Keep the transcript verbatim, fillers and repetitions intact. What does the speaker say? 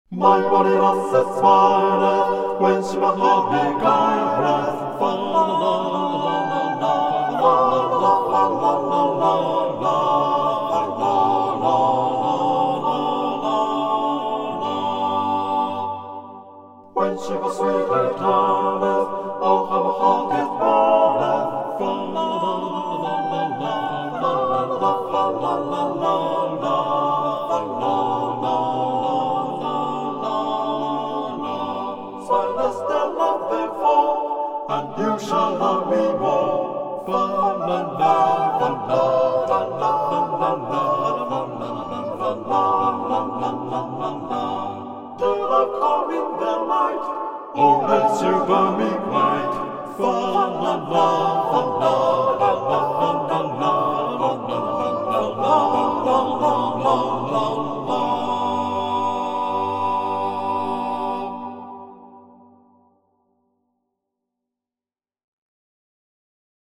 My body lasset smileth when she my heart beguileth. Fa la la la la la la la la la la la la la la la. When she was sweetly telleth, oh how my heart it burneth. Fa la la la la la la la la la la la la. Silence their love therefore, and you shall love me more. Fa la la la la la la la la la la la la. Till I come in the light, oh let you burn me quite. Fa la la la la la la la la la la la la la la la.